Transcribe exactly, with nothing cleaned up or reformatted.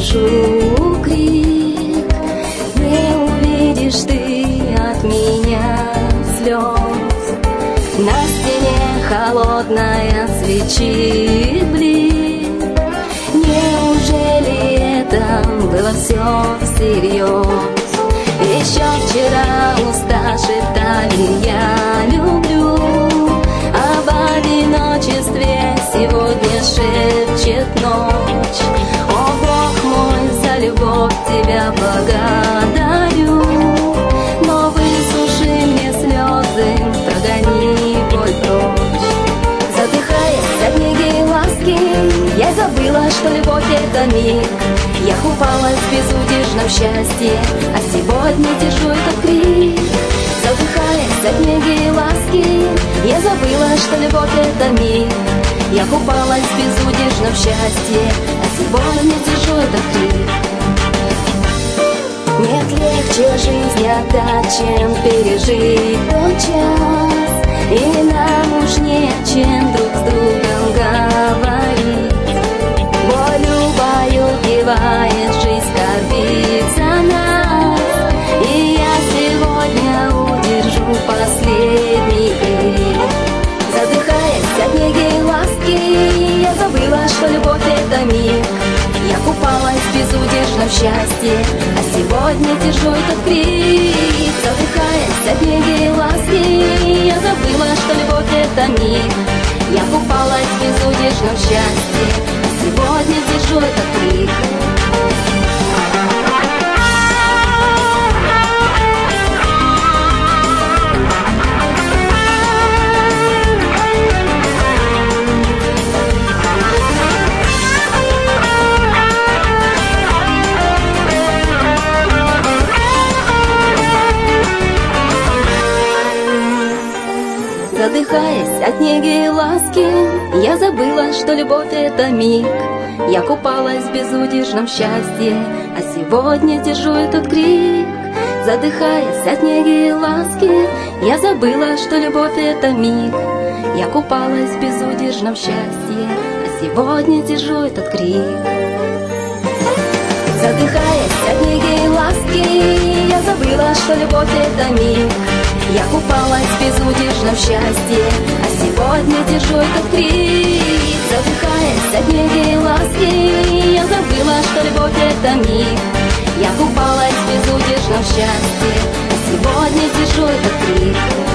держу крик. Не увидишь ты от меня слез. На стене холодная свечи блик. Неужели это было все всерьез? Еще вчера уста шептали «я люблю», об одиночестве сегодня шепчет ночь. О, Бог мой, за любовь тебя благодарю, но высуши мне слезы, прогони боль прочь. Задыхаясь от неги и ласки, я забыла, что любовь — это миг. Я купалась в безудержном счастье, а сегодня держу этот крик. Задыхаясь от неги и ласки, я забыла, что любовь — это миг. Я купалась в безудержном счастье, а сегодня держу этот крик. Нет легче жизни отдать, чем пережить тот час, и нам уж не о чем друг с другом говорить. Боль убаюкивает, жизнь скорбит за нас, и я сегодня удержу последний крик. Задыхаясь от неги и ласки, я забыла, что любовь — это миг. Я купалась в безудержном счастье, а сегодня держу этот крик. Задыхаясь от неги и ласки, я забыла, что любовь — это миг. Я купалась в безудержном счастье, а сегодня держу этот крик. Задыхаясь от неги и ласки, я забыла, что любовь — это миг. Я купалась в безудержном счастье, а сегодня держу этот крик. Задыхаясь от неги и ласки, я забыла, что любовь — это миг. Я купалась в безудержном счастье, а сегодня держу этот крик. Задыхаясь от неги и ласки, я забыла, что любовь — это миг. Я купалась в безудержном счастье, а сегодня держу этот крик. Задыхаясь от неги и ласки, я забыла, что любовь — это миг. Я купалась в безудержном счастье, а сегодня держу этот крик.